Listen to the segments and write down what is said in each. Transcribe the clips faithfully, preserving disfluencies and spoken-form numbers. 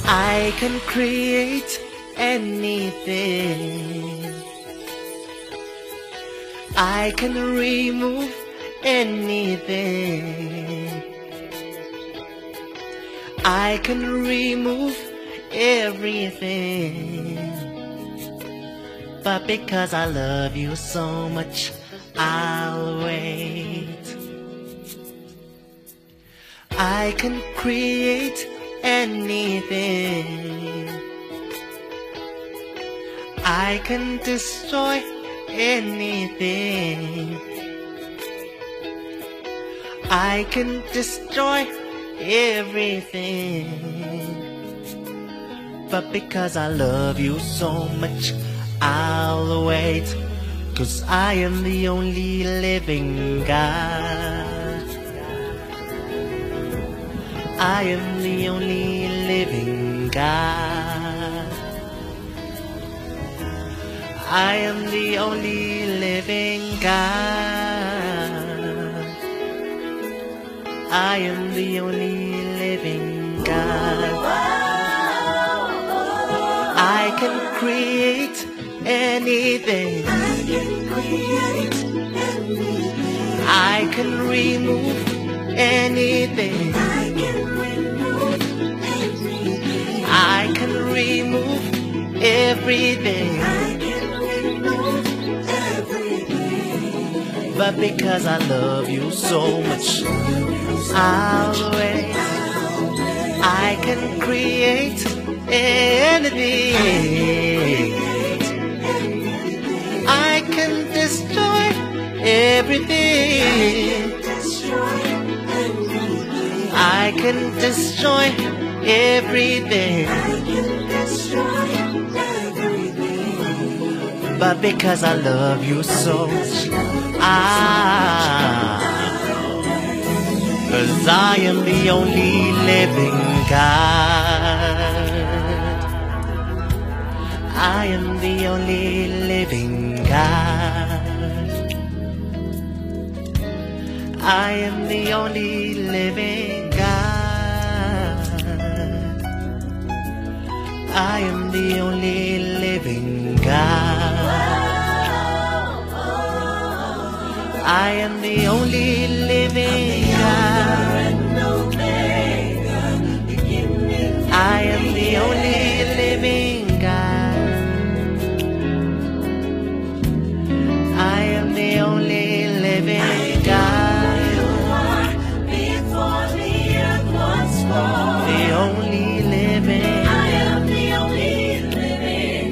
I can create anything. I can remove anything. I can remove everything. But because I love you so much, I'll wait. I can create anything. I can destroy anything. I can destroy everything. But because I love you so much, I'll wait. 'Cause I am the only living God. I am the only living God. I am the only living God. I am the only living God. I can create anything. I can remove anything. I can remove everything. But because I love you so much, I'll wait. I can create anything. I can destroy everything. I can destroy everything. But because I love you so much, ah, 'cause I am the only living God. I am the only living God. I am the only living God. I am the only living God. I am the only living God. I am the only living God. I am the only living God. The only living. I am the only living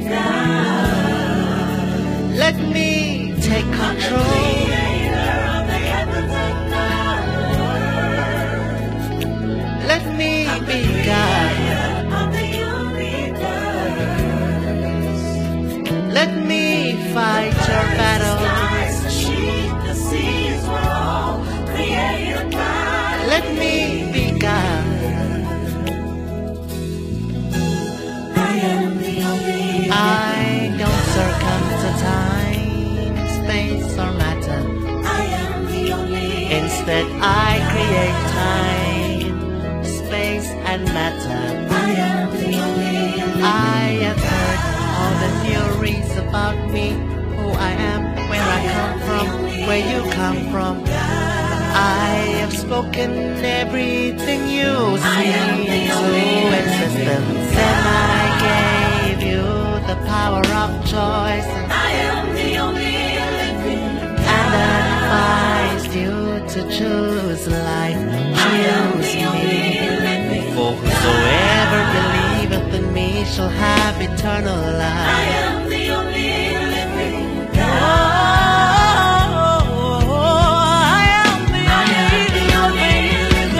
God. Let me take control. Let me be God. Let me fight your battles. Let me be God. I am the only. I don't succumb to time, space, or matter. I am the only. Instead, I create time, space, and matter. I am the only. I have heard all the theories about me, who I am, where I come from, where you come from. I have spoken everything you see into existence, and I gave you the power of choice, I am the only living. and advised you to choose life. Choose me, for whosoever believeth in me shall have eternal I life. am the only living Oh, God. I am the only living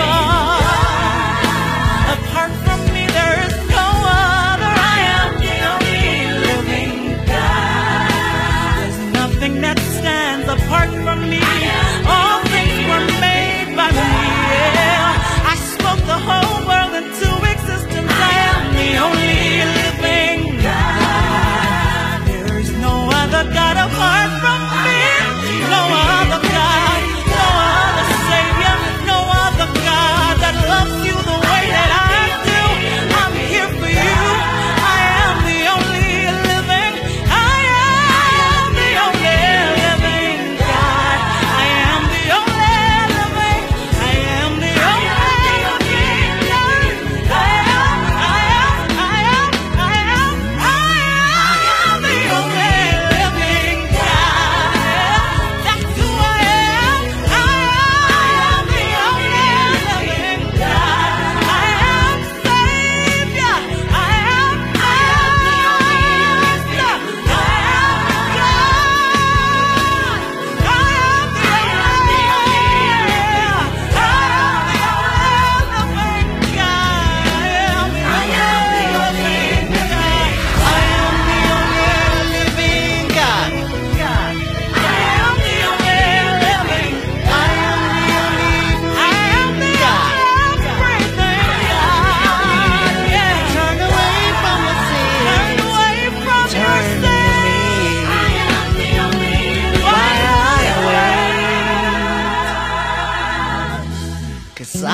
God. Apart from me, there is no other. I am the only living God. There's nothing that stands apart from me. All things were made by me. Yeah. I spoke the whole world into existence. I am the only living God.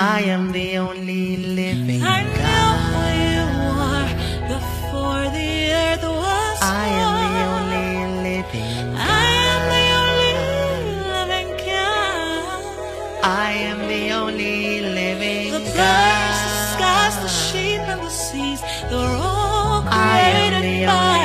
I am the only living I know God. who you are before the earth was I am the formed. only living I am the only God. living God. I am the only living The birds, the skies, the God. sheep, and the seas, they're all I am created the by